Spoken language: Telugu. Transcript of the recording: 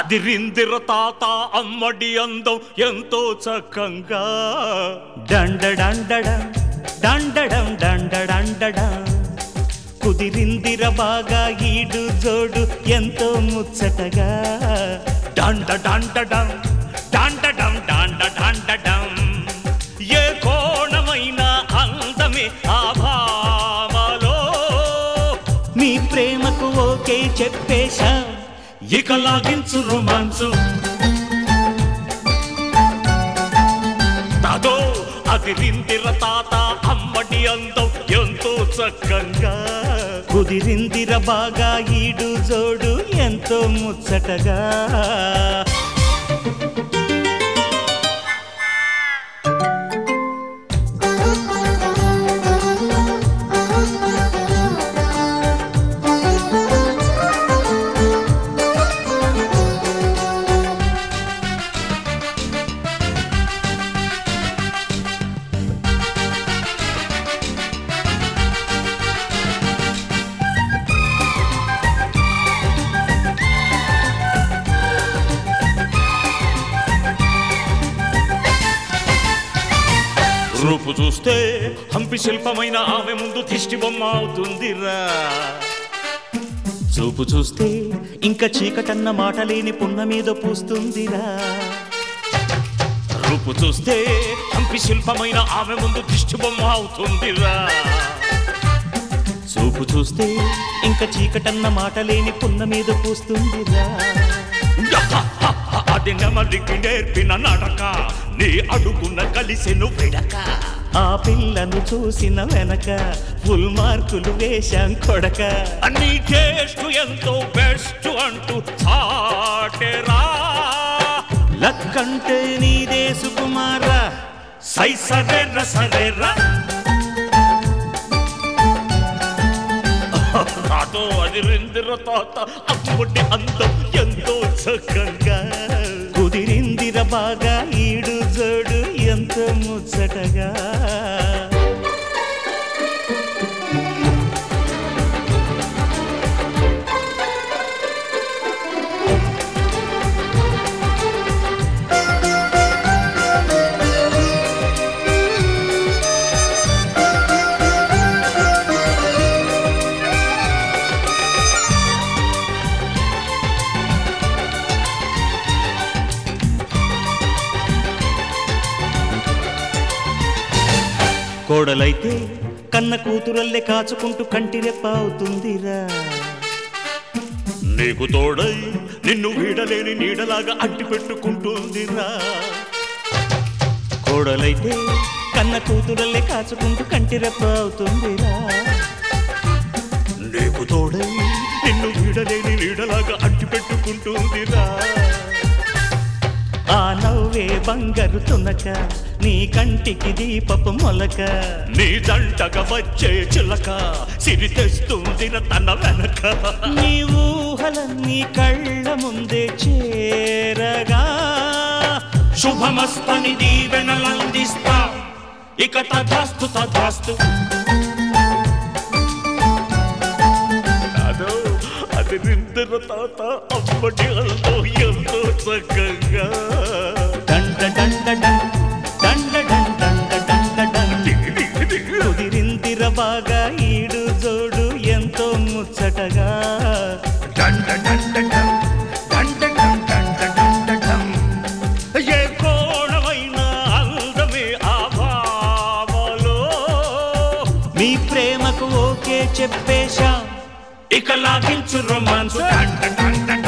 దిరిందిర తాత అమ్మడి అందం ఎంతో చక్కంగా డండడండడం డండడం డండడండడం కుదిరిందిర బాగా ఈడు జోడు ఎంతో ముచ్చటగా డండడండడం డండడం డండడండడం ఏ కోణమైన అందమే ఆ భామలో మీ ప్రేమకు ఓకే చెప్పేశా ఇక లాగించు రొమాన్సు తాతో అదిరిందిర తాత అమ్మడి అందం ఎంతో చక్కంగా కుదిరిందిర బాగా ఈడు జోడు ఎంతో ముచ్చటగా రూపు చూస్తే హంపి శిల్పమైన ఆమె ముందు దిష్టి బొమ్మ అవుతుందిరా చూపు చూస్తే ఇంకా చీకటన్న మాట లేని పున్న మీద పూస్తుందిరా రూపు చూస్తే హంపి శిల్పమైన ఆమె ముందు దిష్టి బొమ్మ అవుతుందిరా చూపు చూస్తే ఇంకా చీకటన్న మాట లేని పున్న మీద పూస్తుందిరా అది నెమలికి నేర్పిన నడక నీ అడుగున కలిసెను విడక ఆ పిల్లను చూసిన వెనక ఫుల్ మార్కులు వేశాం కొడక నీ టేస్ట్ ఎంతో బెస్ట్ అంటూ చాటెరా లక్కంటే నీదే సుకుమారా సై సరేరా సరేరా నాతో అదిరిందిర తాత అప్పటి అందం ఎంతో చక్కగా కుదిరిందిర బాగా ఈడు జోడు ఎంతో ముచ్చటగా కోడలైతే కన్న కూతురల్లే కాచుకుంటూ కంటిరెప్ప అవుతుందిరా నీకు తోడై నిన్ను వీడలేని నీడలాగా అడ్డు పెట్టుకుంటుందిరా కోడలైతే కన్న కూతురల్లే కాచుకుంటూ కంటిరెప్ప అవుతుందిరా నీకు తోడై నిన్ను వీడలేని నీడలాగా అడ్డు పెట్టుకుంటుందిరా ఆ నవ్వే బంగారు తునక నీ కంటికి దీపపు మొలక నీ దంటగా వచ్చే చిలక సిరి తెస్తుందిర తన వెనక నీ ఊహలన్నీ కళ్ళ ముందే చేరగా శుభమస్తని దీవెనలందిస్తా ఇక తథాస్తు తథాస్తు అది నిందిర తాత అప్పటి అంతో ఎంతో చక్కగా డండ డండ డండ డండ డండ డండ కుదిరిందిర బాగా ఈడు జోడు ఎంతో ముచ్చటగా డండ డండ డండ డండ డండ డండ ఏ కోణమైన అందమే ఆ భామలో మీ ప్రేమకు ఓకే చెప్పేశా ఇక లాగించు రొమాన్స్